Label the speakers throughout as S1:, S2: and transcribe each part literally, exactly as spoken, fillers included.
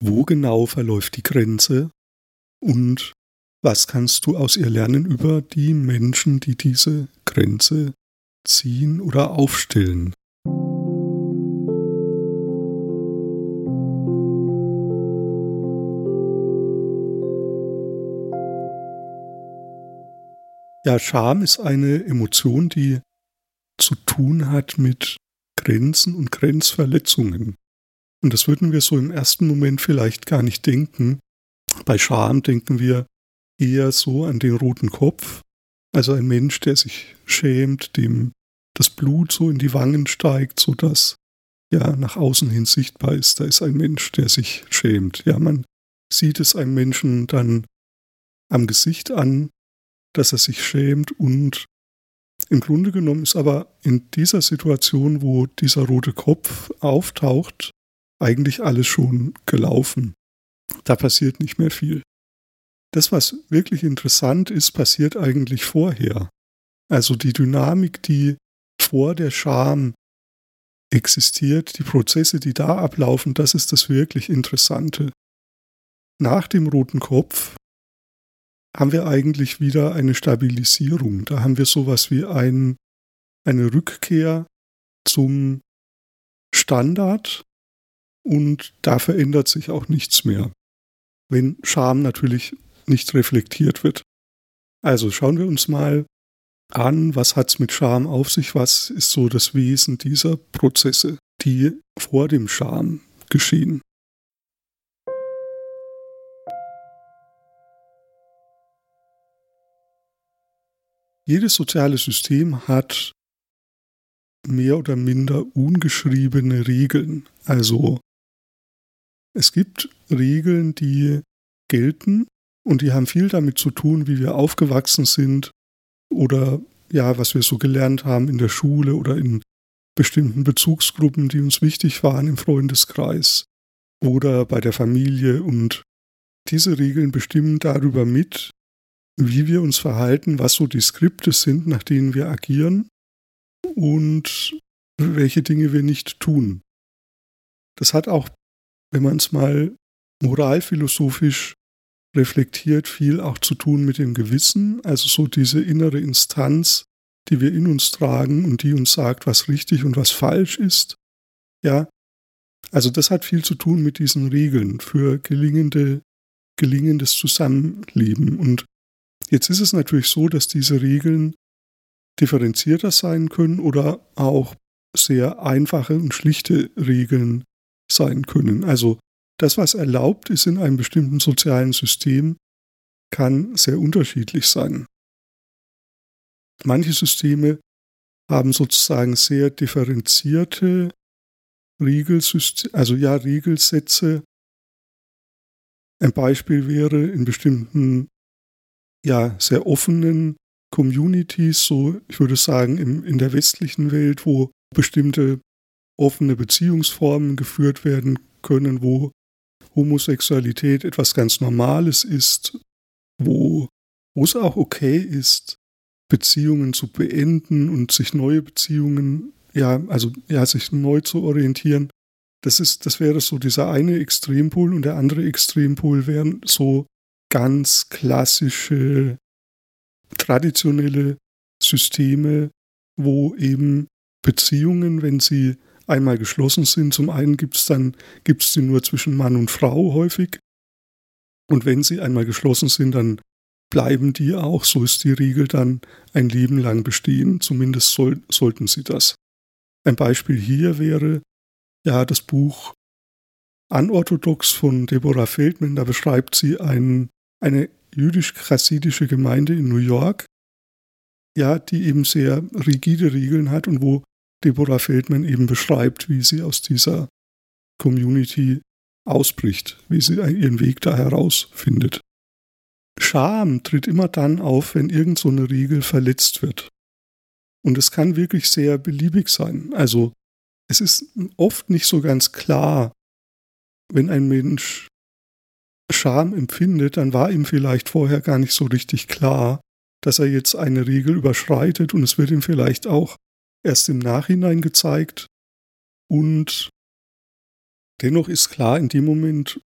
S1: wo genau verläuft die Grenze und was kannst du aus ihr lernen über die Menschen, die diese Grenze ziehen oder aufstellen. Ja, Scham ist eine Emotion, die zu tun hat mit Grenzen und Grenzverletzungen. Und das würden wir so im ersten Moment vielleicht gar nicht denken. Bei Scham denken wir eher so an den roten Kopf, also ein Mensch, der sich schämt, dem das Blut so in die Wangen steigt, sodass ja nach außen hin sichtbar ist, da ist ein Mensch, der sich schämt. Ja, man sieht es einem Menschen dann am Gesicht an, dass er sich schämt, und im Grunde genommen ist aber in dieser Situation, wo dieser rote Kopf auftaucht, eigentlich alles schon gelaufen. Da passiert nicht mehr viel. Das, was wirklich interessant ist, passiert eigentlich vorher. Also die Dynamik, die vor der Scham existiert, die Prozesse, die da ablaufen, das ist das wirklich Interessante. Nach dem roten Kopf haben wir eigentlich wieder eine Stabilisierung. Da haben wir sowas wie ein, eine Rückkehr zum Standard, und da verändert sich auch nichts mehr, wenn Scham natürlich nicht reflektiert wird. Also schauen wir uns mal an, was hat es mit Scham auf sich, was ist so das Wesen dieser Prozesse, die vor dem Scham geschehen. Jedes soziale System hat mehr oder minder ungeschriebene Regeln. Also es gibt Regeln, die gelten, und die haben viel damit zu tun, wie wir aufgewachsen sind oder ja, was wir so gelernt haben in der Schule oder in bestimmten Bezugsgruppen, die uns wichtig waren im Freundeskreis oder bei der Familie. Und diese Regeln bestimmen darüber mit, wie wir uns verhalten, was so die Skripte sind, nach denen wir agieren und welche Dinge wir nicht tun. Das hat auch, wenn man es mal moralphilosophisch reflektiert, viel auch zu tun mit dem Gewissen, also so diese innere Instanz, die wir in uns tragen und die uns sagt, was richtig und was falsch ist. Ja, also das hat viel zu tun mit diesen Regeln für gelingende, gelingendes Zusammenleben. Und jetzt ist es natürlich so, dass diese Regeln differenzierter sein können oder auch sehr einfache und schlichte Regeln sein können. Also das, was erlaubt ist in einem bestimmten sozialen System, kann sehr unterschiedlich sein. Manche Systeme haben sozusagen sehr differenzierte Regelsysteme, also ja, Regelsätze. Ein Beispiel wäre in bestimmten, ja, sehr offenen Communities, so ich würde sagen im, in der westlichen Welt, wo bestimmte offene Beziehungsformen geführt werden können, wo Homosexualität etwas ganz Normales ist, wo, wo es auch okay ist, Beziehungen zu beenden und sich neue Beziehungen, ja, also ja, sich neu zu orientieren. Das ist, das wäre so dieser eine Extrempol, und der andere Extrempol wären so ganz klassische, traditionelle Systeme, wo eben Beziehungen, wenn sie einmal geschlossen sind, zum einen gibt es dann, gibt es sie nur zwischen Mann und Frau häufig, und wenn sie einmal geschlossen sind, dann bleiben die auch, so ist die Regel, dann ein Leben lang bestehen, zumindest soll, sollten sie das. Ein Beispiel hier wäre ja das Buch Unorthodox von Deborah Feldman, da beschreibt sie ein, eine jüdisch-chassidische Gemeinde in New York, ja, die eben sehr rigide Regeln hat und wo Deborah Feldman eben beschreibt, wie sie aus dieser Community ausbricht, wie sie ihren Weg da herausfindet. Scham tritt immer dann auf, wenn irgend so eine Regel verletzt wird. Und es kann wirklich sehr beliebig sein. Also es ist oft nicht so ganz klar, wenn ein Mensch Scham empfindet, dann war ihm vielleicht vorher gar nicht so richtig klar, dass er jetzt eine Regel überschreitet, und es wird ihm vielleicht auch erst im Nachhinein gezeigt. Und dennoch ist klar, in dem Moment,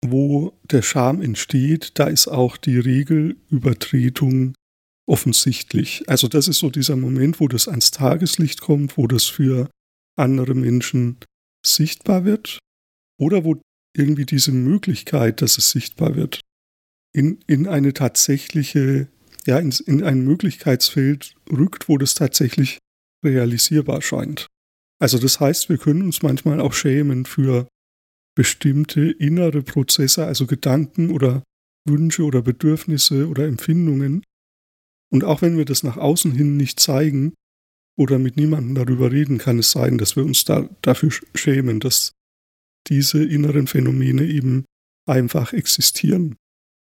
S1: wo der Scham entsteht, da ist auch die Regelübertretung offensichtlich. Also das ist so dieser Moment, wo das ans Tageslicht kommt, wo das für andere Menschen sichtbar wird oder wo irgendwie diese Möglichkeit, dass es sichtbar wird, in, in eine tatsächliche, ja, in, in ein Möglichkeitsfeld rückt, wo das tatsächlich realisierbar scheint. Also das heißt, wir können uns manchmal auch schämen für bestimmte innere Prozesse, also Gedanken oder Wünsche oder Bedürfnisse oder Empfindungen. Und auch wenn wir das nach außen hin nicht zeigen oder mit niemandem darüber reden, kann es sein, dass wir uns da, dafür schämen, dass diese inneren Phänomene eben einfach existieren.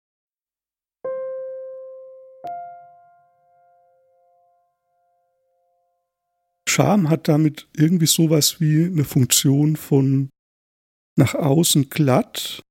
S1: Scham hat damit irgendwie sowas wie eine Funktion von nach außen glatt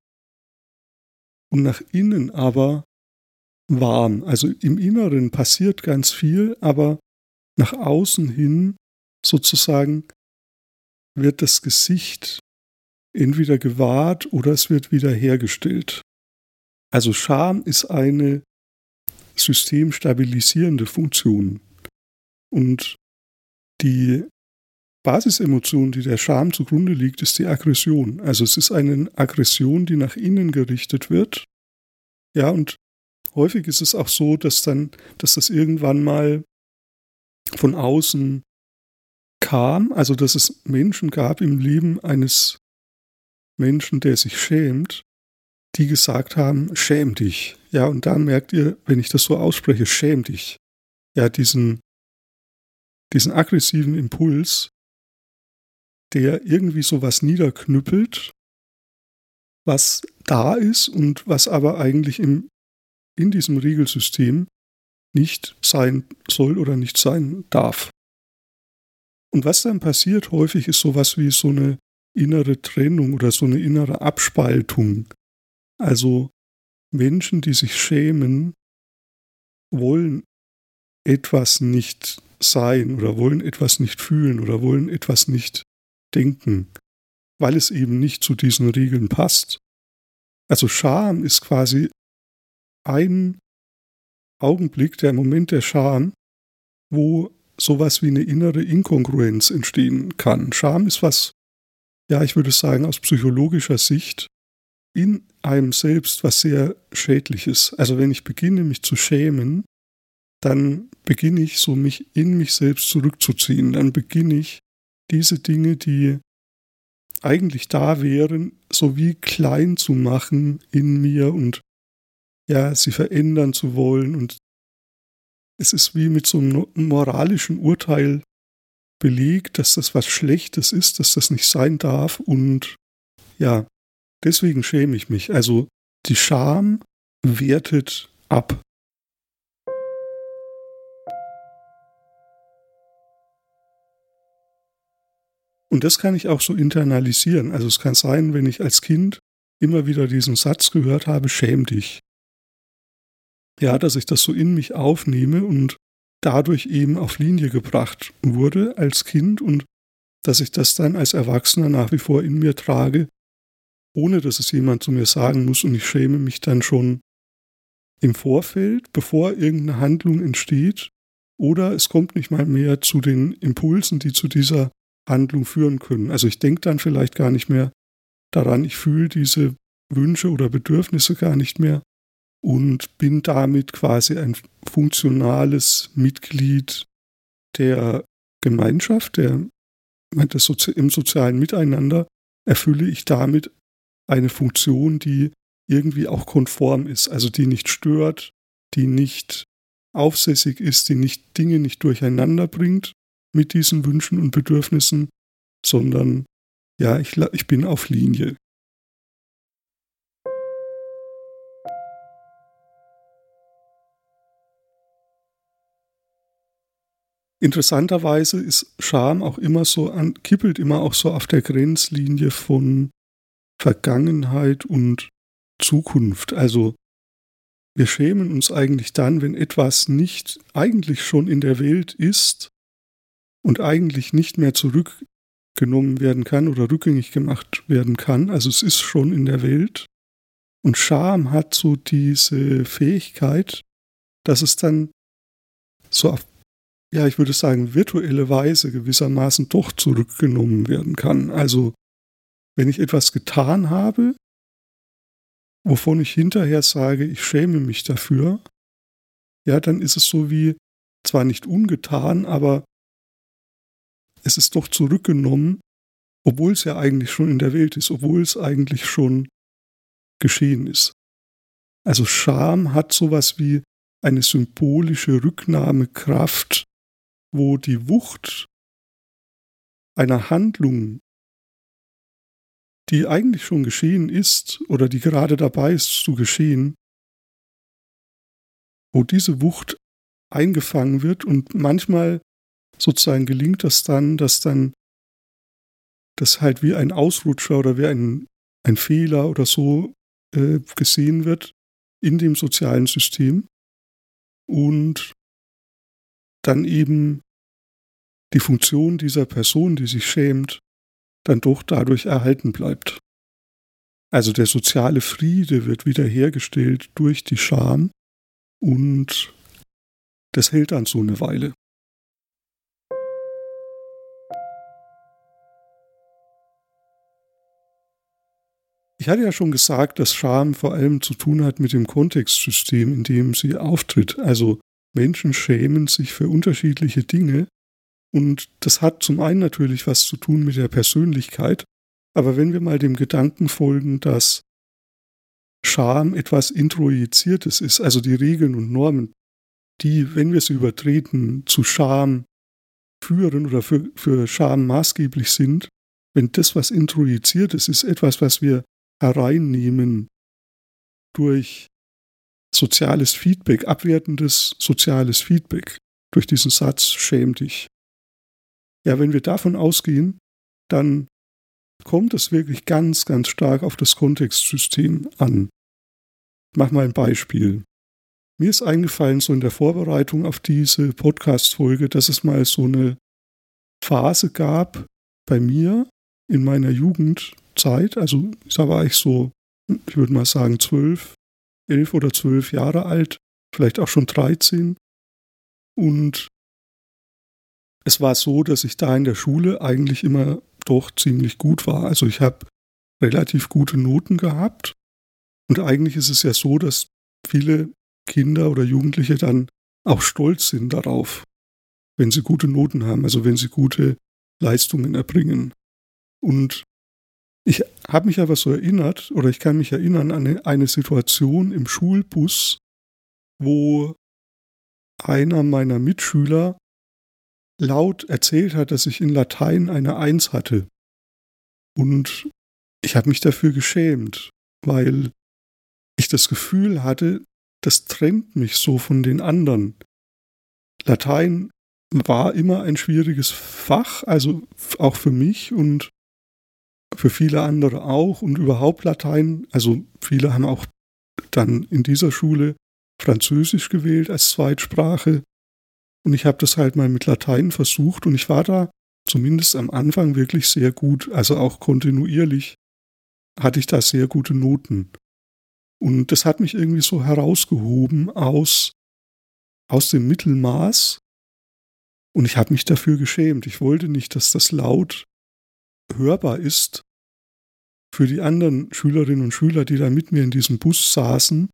S1: und nach innen aber warm. Also im Inneren passiert ganz viel, aber nach außen hin sozusagen wird das Gesicht entweder gewahrt oder es wird wieder hergestellt. Also Scham ist eine systemstabilisierende Funktion. Und die Basisemotion, die der Scham zugrunde liegt, ist die Aggression. Also es ist eine Aggression, die nach innen gerichtet wird. Ja, und häufig ist es auch so, dass dann, dass das irgendwann mal von außen kam, also dass es Menschen gab im Leben eines Menschen, der sich schämt, die gesagt haben, schäm dich. Ja, und da merkt ihr, wenn ich das so ausspreche, schäm dich. Ja, diesen, diesen aggressiven Impuls, der irgendwie sowas niederknüppelt, was da ist und was aber eigentlich im, in diesem Regelsystem nicht sein soll oder nicht sein darf. Und was dann passiert häufig ist sowas wie so eine innere Trennung oder so eine innere Abspaltung. Also Menschen, die sich schämen, wollen etwas nicht sein oder wollen etwas nicht fühlen oder wollen etwas nicht denken, weil es eben nicht zu diesen Regeln passt. Also Scham ist quasi ein Augenblick, der Moment der Scham, wo sowas wie eine innere Inkongruenz entstehen kann. Scham ist was, ja, ich würde sagen, aus psychologischer Sicht in einem selbst was sehr Schädliches. Also wenn ich beginne, mich zu schämen, dann beginne ich so, mich in mich selbst zurückzuziehen. Dann beginne ich, diese Dinge, die eigentlich da wären, so wie klein zu machen in mir und ja, sie verändern zu wollen. Und es ist wie mit so einem moralischen Urteil belegt, dass das was Schlechtes ist, dass das nicht sein darf. Und ja, deswegen schäme ich mich. Also die Scham wertet ab. Und das kann ich auch so internalisieren. Also es kann sein, wenn ich als Kind immer wieder diesen Satz gehört habe, schäm dich. Ja, dass ich das so in mich aufnehme und dadurch eben auf Linie gebracht wurde als Kind und dass ich das dann als Erwachsener nach wie vor in mir trage, ohne dass es jemand zu mir sagen muss und ich schäme mich dann schon im Vorfeld, bevor irgendeine Handlung entsteht oder es kommt nicht mal mehr zu den Impulsen, die zu dieser Handlung führen können. Also ich denke dann vielleicht gar nicht mehr daran, ich fühle diese Wünsche oder Bedürfnisse gar nicht mehr und bin damit quasi ein funktionales Mitglied der Gemeinschaft, der, das Sozi- im sozialen Miteinander erfülle ich damit eine Funktion, die irgendwie auch konform ist, also die nicht stört, die nicht aufsässig ist, die nicht Dinge nicht durcheinander bringt mit diesen Wünschen und Bedürfnissen, sondern ja, ich, ich bin auf Linie. Interessanterweise ist Scham auch immer so an, kippelt immer auch so auf der Grenzlinie von Vergangenheit und Zukunft. Also wir schämen uns eigentlich dann, wenn etwas nicht eigentlich schon in der Welt ist und eigentlich nicht mehr zurückgenommen werden kann oder rückgängig gemacht werden kann. Also es ist schon in der Welt Und Scham hat so diese Fähigkeit, dass es dann so auf, ja, ich würde sagen, virtuelle Weise gewissermaßen doch zurückgenommen werden kann. Also, wenn ich etwas getan habe, wovon ich hinterher sage, ich schäme mich dafür, ja, dann ist es so wie, zwar nicht ungetan, aber es ist doch zurückgenommen, obwohl es ja eigentlich schon in der Welt ist, obwohl es eigentlich schon geschehen ist. Also Scham hat sowas wie eine symbolische Rücknahmekraft, wo die Wucht einer Handlung, die eigentlich schon geschehen ist oder die gerade dabei ist zu geschehen, wo diese Wucht eingefangen wird und manchmal sozusagen gelingt das dann, dass dann das halt wie ein Ausrutscher oder wie ein, ein Fehler oder so äh, gesehen wird in dem sozialen System und dann eben die Funktion dieser Person, die sich schämt, dann doch dadurch erhalten bleibt. Also der soziale Friede wird wiederhergestellt durch die Scham und das hält dann so eine Weile. Ich hatte ja schon gesagt, dass Scham vor allem zu tun hat mit dem Kontextsystem, in dem sie auftritt. Also Menschen schämen sich für unterschiedliche Dinge und das hat zum einen natürlich was zu tun mit der Persönlichkeit, aber wenn wir mal dem Gedanken folgen, dass Scham etwas Introjiziertes ist, also die Regeln und Normen, die, wenn wir sie übertreten, zu Scham führen oder für, für Scham maßgeblich sind, wenn das, was Introjiziertes ist, etwas, was wir hereinnehmen durch soziales Feedback, abwertendes soziales Feedback, durch diesen Satz, schäm dich. Ja, wenn wir davon ausgehen, dann kommt es wirklich ganz, ganz stark auf das Kontextsystem an. Ich mache mal ein Beispiel. Mir ist eingefallen, so in der Vorbereitung auf diese Podcast-Folge, dass es mal so eine Phase gab bei mir in meiner Jugendzeit, also da war ich so, ich würde mal sagen, zwölf, elf oder zwölf Jahre alt, vielleicht auch schon dreizehn. Und es war so, dass ich da in der Schule eigentlich immer doch ziemlich gut war. Also ich habe relativ gute Noten gehabt. Und eigentlich ist es ja so, dass viele Kinder oder Jugendliche dann auch stolz sind darauf, wenn sie gute Noten haben, also wenn sie gute Leistungen erbringen. Und ich habe mich aber so erinnert, oder ich kann mich erinnern an eine, eine Situation im Schulbus, wo einer meiner Mitschüler laut erzählt hat, dass ich in Latein eine Eins hatte. Und ich habe mich dafür geschämt, weil ich das Gefühl hatte, das trennt mich so von den anderen. Latein war immer ein schwieriges Fach, also auch für mich und für viele andere auch und überhaupt Latein. Also viele haben auch dann in dieser Schule Französisch gewählt als Zweitsprache. Und ich habe das halt mal mit Latein versucht und ich war da zumindest am Anfang wirklich sehr gut, also auch kontinuierlich hatte ich da sehr gute Noten. Und das hat mich irgendwie so herausgehoben aus, aus dem Mittelmaß und ich habe mich dafür geschämt. Ich wollte nicht, dass das laut hörbar ist für die anderen Schülerinnen und Schüler, die da mit mir in diesem Bus saßen.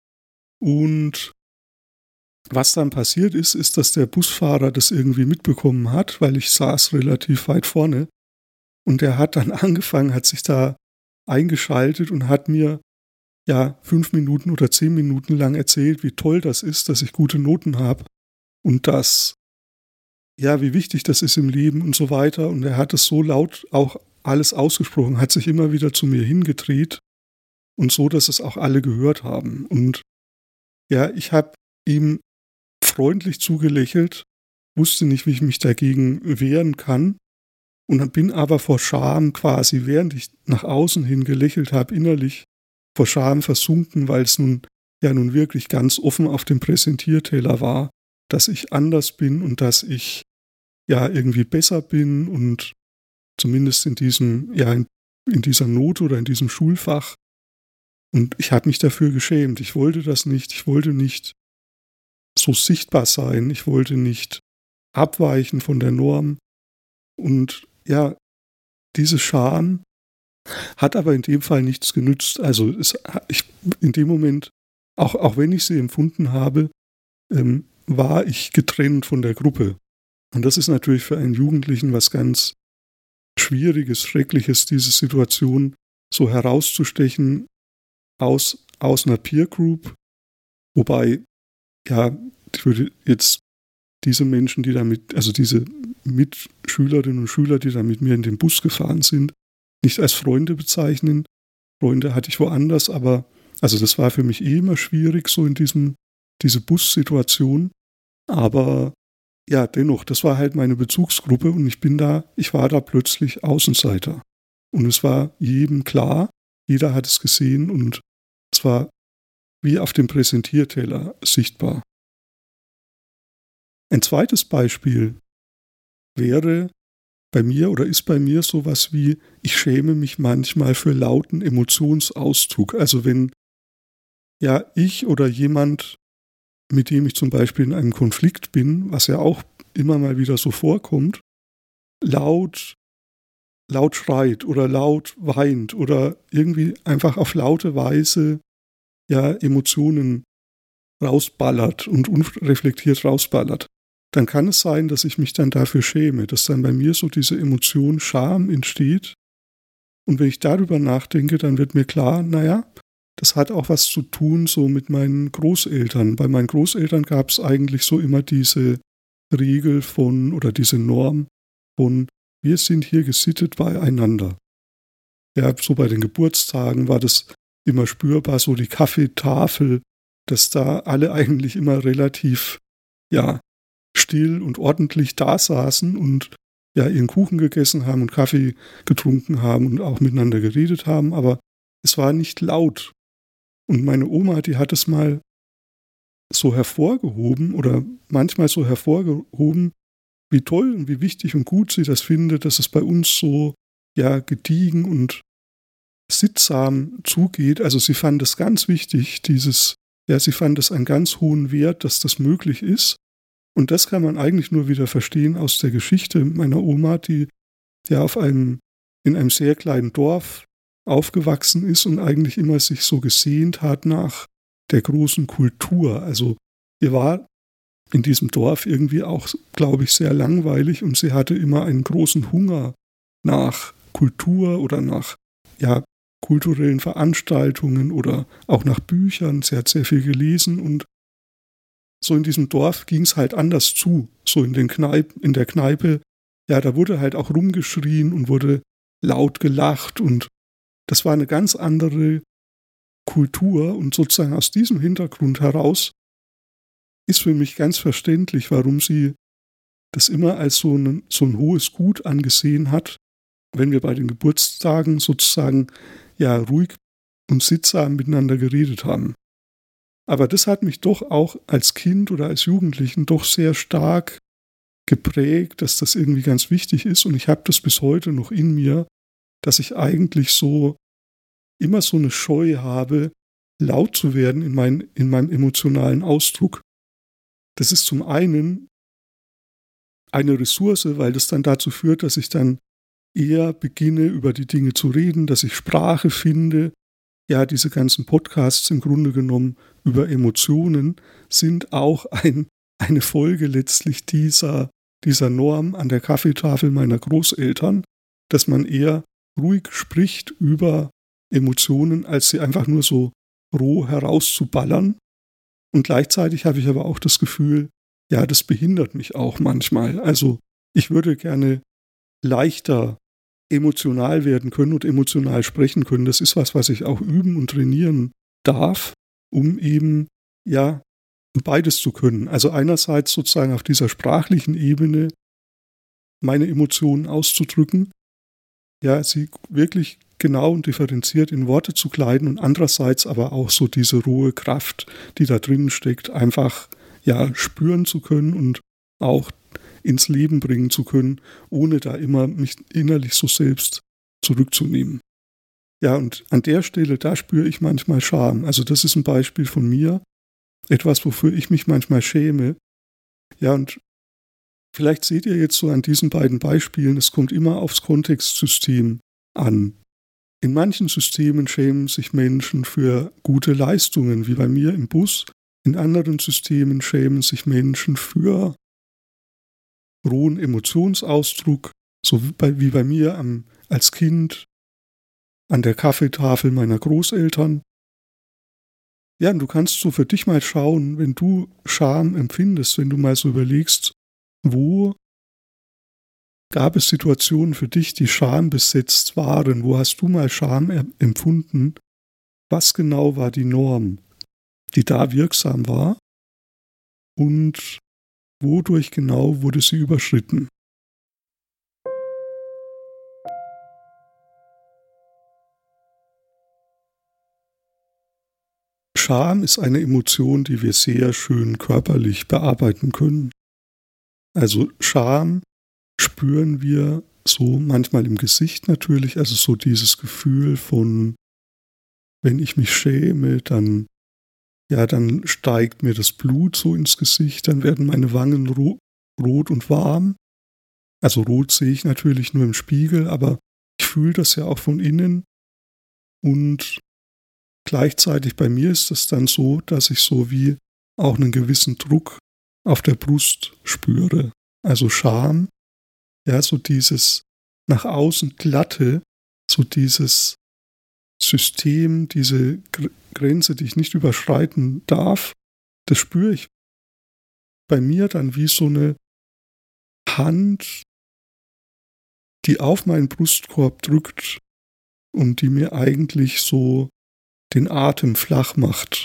S1: Und was dann passiert ist, ist, dass der Busfahrer das irgendwie mitbekommen hat, weil ich saß relativ weit vorne. Und der hat dann angefangen, hat sich da eingeschaltet und hat mir ja fünf Minuten oder zehn Minuten lang erzählt, wie toll das ist, dass ich gute Noten habe und dass, ja, wie wichtig das ist im Leben und so weiter. Und er hat es so laut auch alles ausgesprochen, hat sich immer wieder zu mir hingedreht und so, dass es auch alle gehört haben. Und ja, ich habe ihm freundlich zugelächelt, wusste nicht, wie ich mich dagegen wehren kann und bin aber vor Scham quasi, während ich nach außen hin gelächelt habe, innerlich vor Scham versunken, weil es nun ja nun wirklich ganz offen auf dem Präsentierteller war, dass ich anders bin und dass ich ja irgendwie besser bin und zumindest in diesem, ja, in, in dieser Note oder in diesem Schulfach Und ich habe mich dafür geschämt. Ich wollte das nicht. Ich wollte nicht so sichtbar sein. Ich wollte nicht abweichen von der Norm. Und ja, diese Scham hat aber in dem Fall nichts genützt. Also es, ich, in dem Moment, auch, auch wenn ich sie empfunden habe, ähm, war ich getrennt von der Gruppe. Und das ist natürlich für einen Jugendlichen was ganz Schwieriges, Schreckliches, diese Situation so herauszustechen aus, aus einer Peer Group. Wobei, ja, ich würde jetzt diese Menschen, die da mit, also diese Mitschülerinnen und Schüler, die da mit mir in den Bus gefahren sind, nicht als Freunde bezeichnen. Freunde hatte ich woanders, aber also das war für mich eh immer schwierig, so in diesem, diese Bussituation. Aber ja, dennoch, das war halt meine Bezugsgruppe und ich bin da, ich war da plötzlich Außenseiter. Und es war jedem klar, jeder hat es gesehen und es war wie auf dem Präsentierteller sichtbar. Ein zweites Beispiel wäre bei mir oder ist bei mir sowas wie, ich schäme mich manchmal für lauten Emotionsausdruck. Also wenn ja ich oder jemand, mit dem ich zum Beispiel in einem Konflikt bin, was ja auch immer mal wieder so vorkommt, laut, laut schreit oder laut weint oder irgendwie einfach auf laute Weise ja Emotionen rausballert und unreflektiert rausballert, dann kann es sein, dass ich mich dann dafür schäme, dass dann bei mir so diese Emotion Scham entsteht. Und wenn ich darüber nachdenke, dann wird mir klar, naja, das hat auch was zu tun so mit meinen Großeltern. Bei meinen Großeltern gab es eigentlich so immer diese Regel von oder diese Norm von, wir sind hier gesittet beieinander. Ja, so bei den Geburtstagen war das immer spürbar, so die Kaffeetafel, dass da alle eigentlich immer relativ, ja, still und ordentlich da saßen und ja ihren Kuchen gegessen haben und Kaffee getrunken haben und auch miteinander geredet haben, aber es war nicht laut. Und meine Oma, die hat es mal so hervorgehoben oder manchmal so hervorgehoben, wie toll und wie wichtig und gut sie das findet, dass es bei uns so ja gediegen und sittsam zugeht. Also sie fand es ganz wichtig, dieses, ja, sie fand es einen ganz hohen Wert, dass das möglich ist. Und das kann man eigentlich nur wieder verstehen aus der Geschichte meiner Oma, die ja auf einem, in einem sehr kleinen Dorf aufgewachsen ist und eigentlich immer sich so gesehnt hat nach der großen Kultur. Also ihr war in diesem Dorf irgendwie auch, glaube ich, sehr langweilig und sie hatte immer einen großen Hunger nach Kultur oder nach ja, kulturellen Veranstaltungen oder auch nach Büchern. Sie hat sehr viel gelesen und so in diesem Dorf ging es halt anders zu. So in den Kneip, in der Kneipe, ja, da wurde halt auch rumgeschrien und wurde laut gelacht und das war eine ganz andere Kultur und sozusagen aus diesem Hintergrund heraus ist für mich ganz verständlich, warum sie das immer als so ein, so ein hohes Gut angesehen hat, wenn wir bei den Geburtstagen sozusagen ja ruhig und sittsam miteinander geredet haben. Aber das hat mich doch auch als Kind oder als Jugendlichen doch sehr stark geprägt, dass das irgendwie ganz wichtig ist. Und ich habe das bis heute noch in mir, dass ich eigentlich so immer so eine Scheu habe, laut zu werden in, mein, in meinem emotionalen Ausdruck. Das ist zum einen eine Ressource, weil das dann dazu führt, dass ich dann eher beginne, über die Dinge zu reden, dass ich Sprache finde. Ja, diese ganzen Podcasts im Grunde genommen über Emotionen sind auch ein, eine Folge letztlich dieser, dieser Norm an der Kaffeetafel meiner Großeltern, dass man eher ruhig spricht über Emotionen, als sie einfach nur so roh herauszuballern. Und gleichzeitig habe ich aber auch das Gefühl, ja, das behindert mich auch manchmal. Also ich würde gerne leichter emotional werden können und emotional sprechen können. Das ist was, was ich auch üben und trainieren darf, um eben, ja, beides zu können. Also einerseits sozusagen auf dieser sprachlichen Ebene meine Emotionen auszudrücken, ja, sie wirklich genau und differenziert in Worte zu kleiden und andererseits aber auch so diese rohe Kraft, die da drin steckt, einfach, ja, spüren zu können und auch ins Leben bringen zu können, ohne da immer mich innerlich so selbst zurückzunehmen. Ja, und an der Stelle, da spüre ich manchmal Scham. Also das ist ein Beispiel von mir, etwas, wofür ich mich manchmal schäme. Ja, und vielleicht seht ihr jetzt so an diesen beiden Beispielen, es kommt immer aufs Kontextsystem an. In manchen Systemen schämen sich Menschen für gute Leistungen, wie bei mir im Bus. In anderen Systemen schämen sich Menschen für rohen Emotionsausdruck, so wie bei, wie bei mir am, als Kind an der Kaffeetafel meiner Großeltern. Ja, und du kannst so für dich mal schauen, wenn du Scham empfindest, wenn du mal so überlegst, wo gab es Situationen für dich, die schambesetzt waren? Wo hast du mal Scham er- empfunden? Was genau war die Norm, die da wirksam war? Und wodurch genau wurde sie überschritten? Scham ist eine Emotion, die wir sehr schön körperlich bearbeiten können. Also Scham spüren wir so manchmal im Gesicht natürlich, also so dieses Gefühl von, wenn ich mich schäme, dann, ja, dann steigt mir das Blut so ins Gesicht, dann werden meine Wangen ro- rot und warm. Also rot sehe ich natürlich nur im Spiegel, aber ich fühle das ja auch von innen und gleichzeitig bei mir ist es dann so, dass ich so wie auch einen gewissen Druck auf der Brust spüre. Also Scham, ja, so dieses nach außen glatte, so dieses System, diese Gr- Grenze, die ich nicht überschreiten darf, das spüre ich bei mir dann wie so eine Hand, die auf meinen Brustkorb drückt und die mir eigentlich so den Atem flach macht.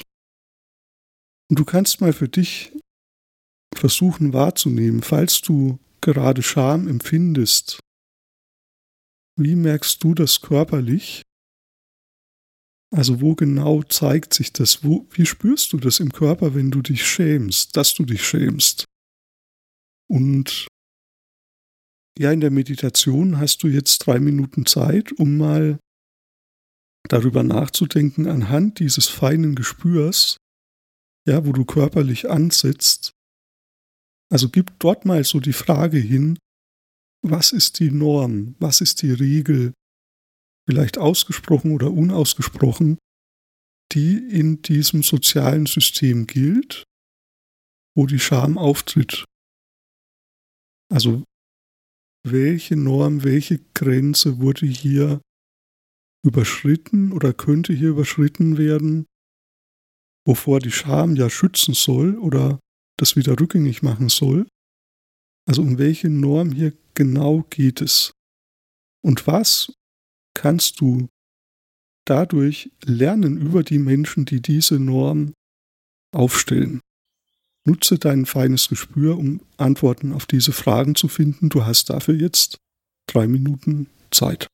S1: Und du kannst mal für dich versuchen wahrzunehmen, falls du gerade Scham empfindest, wie merkst du das körperlich? Also wo genau zeigt sich das? Wo, wie spürst du das im Körper, wenn du dich schämst, dass du dich schämst? Und ja, in der Meditation hast du jetzt drei Minuten Zeit, um mal darüber nachzudenken, anhand dieses feinen Gespürs, ja, wo du körperlich ansetzt. Also gib dort mal so die Frage hin, was ist die Norm, was ist die Regel, vielleicht ausgesprochen oder unausgesprochen, die in diesem sozialen System gilt, wo die Scham auftritt. Also welche Norm, welche Grenze wurde hier überschritten oder könnte hier überschritten werden, wovor die Scham ja schützen soll oder das wieder rückgängig machen soll. Also um welche Norm hier genau geht es? Und was kannst du dadurch lernen über die Menschen, die diese Norm aufstellen? Nutze dein feines Gespür, um Antworten auf diese Fragen zu finden. Du hast dafür jetzt drei Minuten Zeit.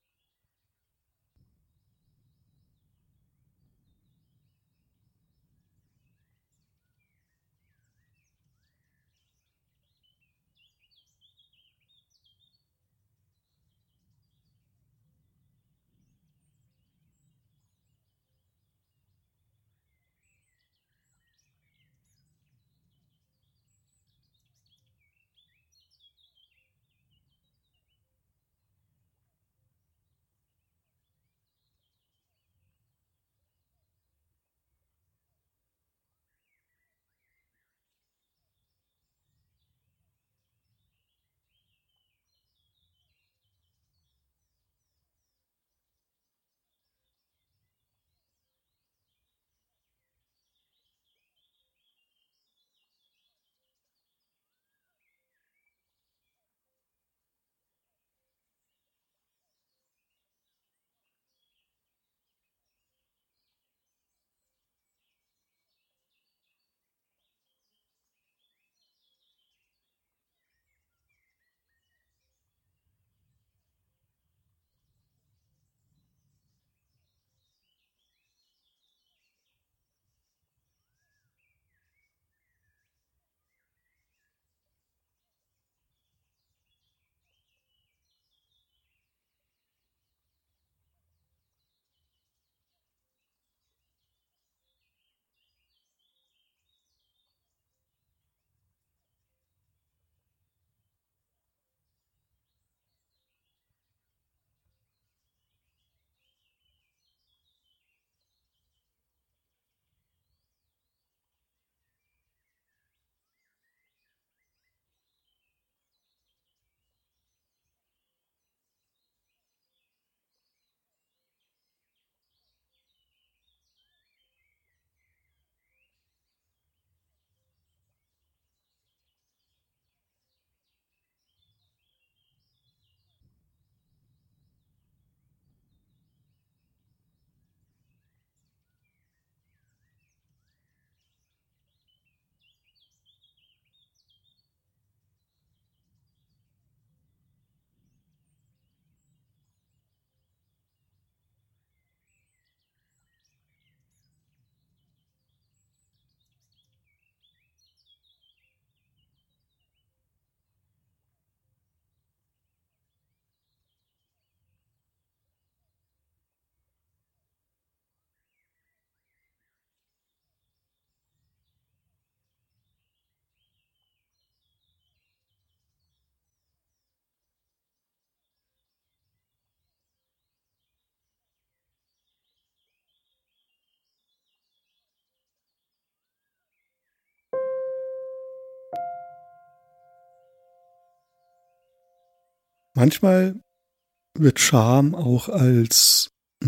S1: Manchmal wird Scham auch als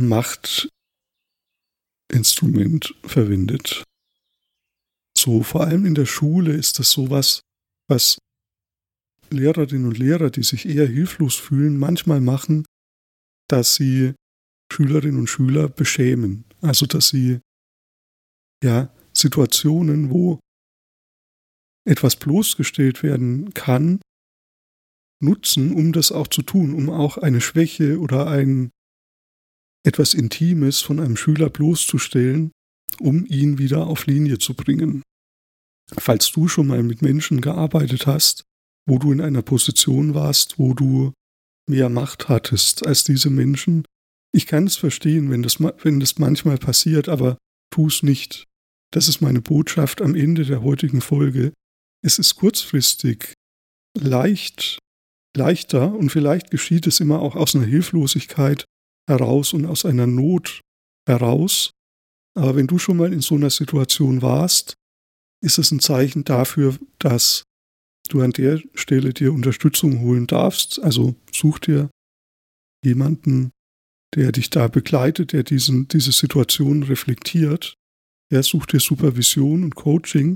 S1: Machtinstrument verwendet. So, vor allem in der Schule ist das sowas, was Lehrerinnen und Lehrer, die sich eher hilflos fühlen, manchmal machen, dass sie Schülerinnen und Schüler beschämen. Also, dass sie ja Situationen, wo etwas bloßgestellt werden kann, nutzen, um das auch zu tun, um auch eine Schwäche oder ein etwas Intimes von einem Schüler bloßzustellen, um ihn wieder auf Linie zu bringen. Falls du schon mal mit Menschen gearbeitet hast, wo du in einer Position warst, wo du mehr Macht hattest als diese Menschen, ich kann es verstehen, wenn das, wenn das manchmal passiert, aber tu es nicht. Das ist meine Botschaft am Ende der heutigen Folge. Es ist kurzfristig leicht, leichter und vielleicht geschieht es immer auch aus einer Hilflosigkeit heraus und aus einer Not heraus. Aber wenn du schon mal in so einer Situation warst, ist es ein Zeichen dafür, dass du an der Stelle dir Unterstützung holen darfst. Also such dir jemanden, der dich da begleitet, der diesen, diese Situation reflektiert. Er sucht dir Supervision und Coaching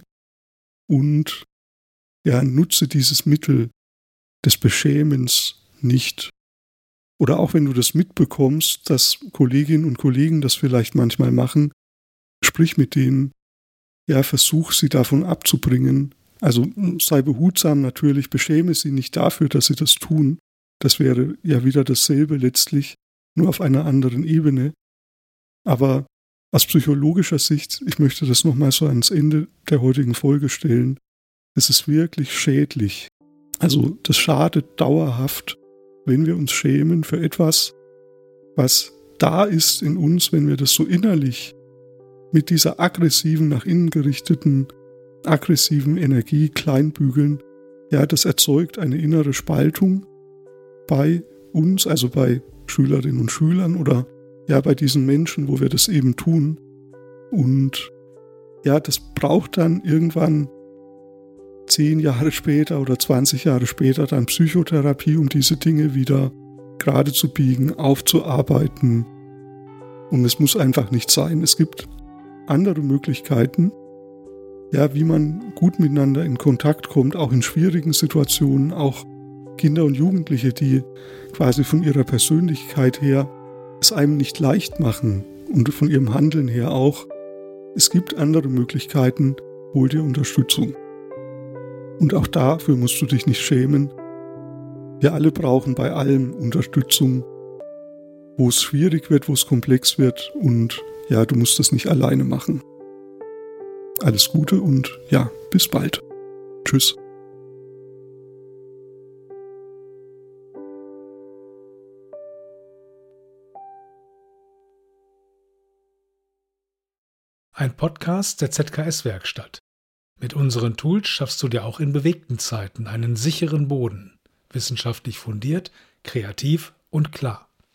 S1: und ja, nutze dieses Mittel des Beschämens nicht. Oder auch wenn du das mitbekommst, dass Kolleginnen und Kollegen das vielleicht manchmal machen, sprich mit denen, ja, versuch sie davon abzubringen. Also sei behutsam natürlich, beschäme sie nicht dafür, dass sie das tun. Das wäre ja wieder dasselbe letztlich, nur auf einer anderen Ebene. Aber aus psychologischer Sicht, ich möchte das nochmal so ans Ende der heutigen Folge stellen, es ist wirklich schädlich. Also das schadet dauerhaft, wenn wir uns schämen für etwas, was da ist in uns, wenn wir das so innerlich mit dieser aggressiven, nach innen gerichteten, aggressiven Energie kleinbügeln, ja, das erzeugt eine innere Spaltung bei uns, also bei Schülerinnen und Schülern oder ja, bei diesen Menschen, wo wir das eben tun. Und ja, das braucht dann irgendwann zehn Jahre später oder zwanzig Jahre später dann Psychotherapie, um diese Dinge wieder gerade zu biegen, aufzuarbeiten. Und es muss einfach nicht sein. Es gibt andere Möglichkeiten, ja, wie man gut miteinander in Kontakt kommt, auch in schwierigen Situationen, auch Kinder und Jugendliche, die quasi von ihrer Persönlichkeit her es einem nicht leicht machen und von ihrem Handeln her auch. Es gibt andere Möglichkeiten, hol dir Unterstützung. Und auch dafür musst du dich nicht schämen. Wir alle brauchen bei allem Unterstützung, wo es schwierig wird, wo es komplex wird und ja, du musst das nicht alleine machen. Alles Gute und ja, bis bald. Tschüss.
S2: Ein Podcast der Z K S-Werkstatt. Mit unseren Tools schaffst du dir auch in bewegten Zeiten einen sicheren Boden. Wissenschaftlich fundiert, kreativ und klar.